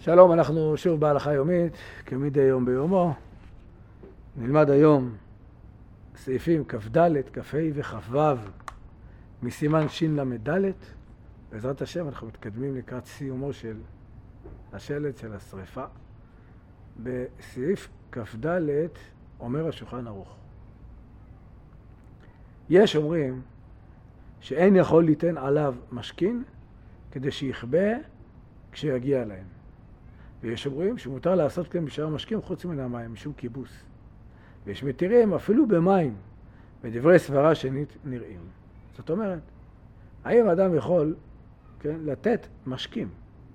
שלום, אנחנו שוב בהלכה יומית, כמדי יום ביומו. נלמד היום סעיפים כ"ד, כ"ה וכ"ו מסימן ש"ד. בעזרת השם אנחנו מתקדמים לקראת סיומו של השלט של השריפה. בסעיף כ"ד אומר השולחן ערוך: יש אומרים שאין יכול ליתן עליו משכין כדי שיכבה כשיגיע להם. ויש אומרים שמותר לעשות כן בשאר המשקים חוץ מן המים, משום כיבוס. ויש מתירים אפילו במים, בדברי סברה שנית נראים. זאת אומרת, האם האדם יכול לתת משקים?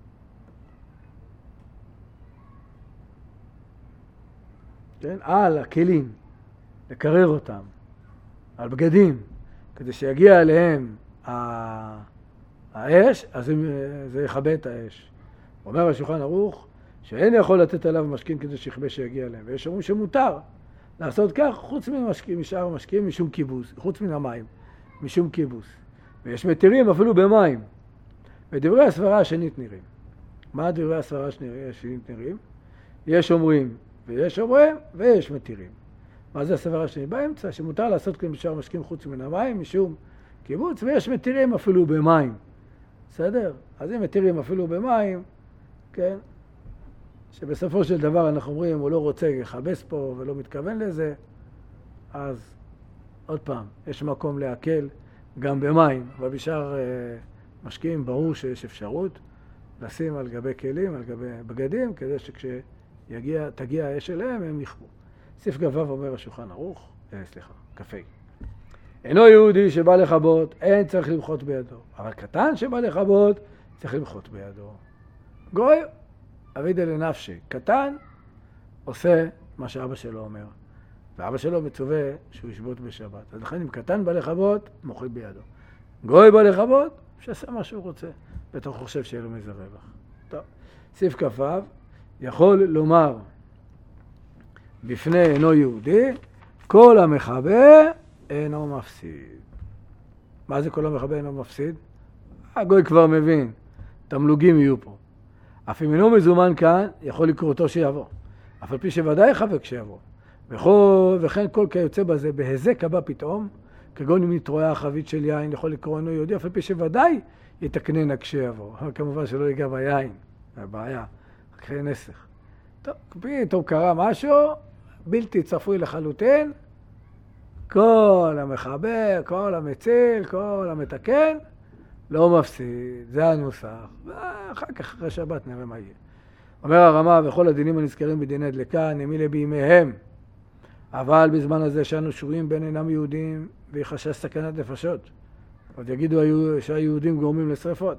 על הכלים, לקרר אותם, על בגדים, כדי שיגיע אליהם האש, אז זה יכבה את האש. אומר השולחן ערוך שאין יכול לתת עליו משכין כדי שיכבה שיגיע אליהם. ויש אומרים שמותר לעשות כך חוץ ממשקים, משאר המשקים, משום כיבוס, חוץ מן המים, משום כיבוס. ויש מתירים אפילו במים. ודברי הסברה השנית נראים. מה דברי הסברה השנית נראים? יש אומרים ויש אומרים ויש מתירים. מה זה הסברה השנית? באמצע, שמותר לעשות כן בשאר המשקים חוץ מן המים, משום כיבוס, ויש מתירים אפילו במים. בסדר? אז אם מתירים אפילו במים, כן? שבסופו של דבר אנחנו אומרים, הוא לא רוצה לחבס פה ולא מתכוון לזה, אז עוד פעם, יש מקום להקל גם במים, אבל בשאר משקיעים ברור שיש אפשרות לשים על גבי כלים, על גבי בגדים, כדי שכשתגיע האש אליהם הם יכבו. סעיף כ"ו אומר השולחן ערוך, כ"ה. אינו יהודי שבא לכבות, אין צריך למחות בידו, אבל קטן שבא לכבות, צריך למחות בידו. גוי, אבידה לנפשי, קטן, עושה מה שאבא שלו אומר. ואבא שלו מצווה שהוא ישבות בשבת. אז לכן אם קטן בא לכבות, מוחל בידו. גוי בא לכבות, שיעשה מה שהוא רוצה. ואתה חושב שיהיה לו מזה רווח. טוב, סעיף כ"ו, יכול לומר בפני אינו יהודי, כל המכבה אינו מפסיד. מה זה כל המכבה אינו מפסיד? הגוי כבר מבין, תמלוגים יהיו פה. אף אם אינו מזומן כאן, יכול לקרוא אותו שיבוא. אף על פי שוודאי יחווה כשיבוא. וכן כל כיוצא בזה, בהזק הבא פתאום, כגון אם נתרואה החבית של יין, יכול לקרוא אינו יהודי, אף על פי שוודאי יתקננה כשיבוא. אבל כמובן שלא ייגע ביין, זה בעיה, אחרי נסך. טוב, פתאום קרה משהו, בלתי צפוי לחלוטין, כל המחבר, כל המציל, כל המתקן, לא מפסיד, זה הנוסח, ואחר כך אחרי שבת נראה מה יהיה. אומר הרמה, וכל הדינים הנזכרים בדיני דלקה, נמילה בימיהם, אבל בזמן הזה שאנו שרויים בין אינם יהודים, ויחשש סכנת נפשות. עוד יגידו שהיהודים גורמים לשרפות.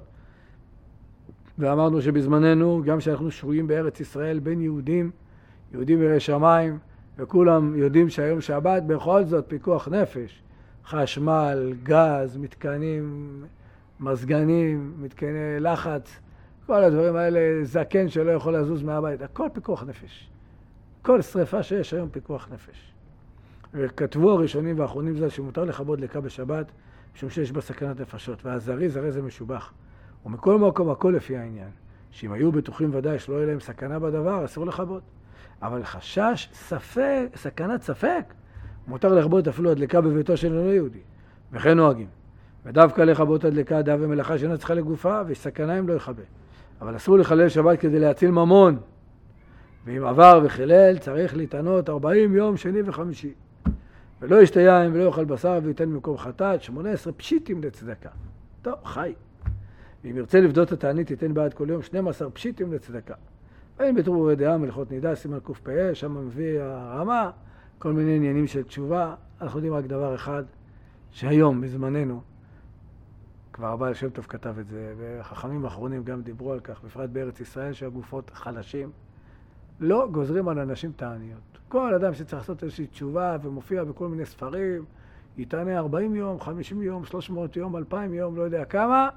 ואמרנו שבזמננו, גם שאנחנו שרויים בארץ ישראל בין יהודים, יהודים יראי שמיים, וכולם יודעים שהיום שבת בכל זאת פיקוח נפש, חשמל, גז, מתקנים, מזגנים, מתקני לחץ, כל הדברים האלה, זקן שלא יכול לזוז מהבית, הכל פיקוח נפש. כל שריפה שיש היום פיקוח נפש. וכתבו הראשונים והאחרונים זה שמותר לכבות דלקה בשבת, משום שיש בה סכנת נפשות, והזריז הרי זה משובח. ומכל מקום הכל לפי העניין, שאם היו בטוחים ודאי שלא יהיה להם סכנה בדבר, אסור לכבות. אבל חשש, ספק, סכנת ספק, מותר לכבות אפילו הדלקה בביתו של אינו יהודי. וכן נוהגים. ודווקא לכבות הדלקה דעה ומלאכה שאינה צריכה לגופה, וסכנה אם לא יכבה. אבל אסור לחלל שבת כדי להציל ממון. ואם עבר וחילל, צריך להתענות 40 יום שני וחמישי. ולא ישתה יין ולא יאכל בשר וייתן במקום חטאת, 18 פשיטים לצדקה. טוב, חי. ואם ירצה לפדות את הענית, ייתן בעד כל יום 12 פשיטים לצדקה. ואין בתור דעה מלכות נידה, סימן קפ"א, שם מביא הרמה, כל מיני עניינים של תשובה. אנחנו יודעים רק דבר אחד, שהיום, בזמננו, כבר הבעל שם טוב כתב את זה, וחכמים האחרונים גם דיברו על כך, בפרט בארץ ישראל, שהגופות חלשים, לא גוזרים על אנשים תעניות. כל אדם שצריך לעשות איזושהי תשובה ומופיע בכל מיני ספרים, יתענה 40 יום, 50 יום, 300 יום, 2000 יום, לא יודע כמה,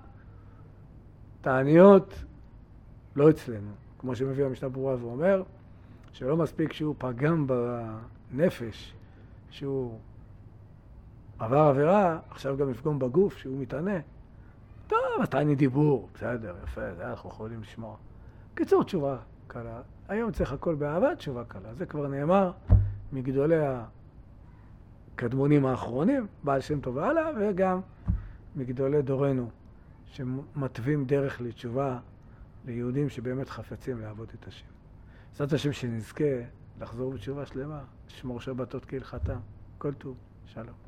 תעניות לא אצלנו. כמו שמביא המשנה ברורה ואומר, שלא מספיק שהוא פגם בנפש, שהוא עבר עבירה, עכשיו גם יפגום בגוף, שהוא מתענה. טוב, אז תעני דיבור, בסדר, יפה, זה אנחנו יכולים לשמוע. קיצור, תשובה קלה. היום צריך הכל באהבה, תשובה קלה. זה כבר נאמר מגדולי הקדמונים האחרונים, בעל שם טוב והלאה, וגם מגדולי דורנו, שמתווים דרך לתשובה ליהודים שבאמת חפצים לעבוד את השם. זאת השם שנזכה לחזור בתשובה שלמה, לשמור שבתות כהלכתם. כל טוב, שלום.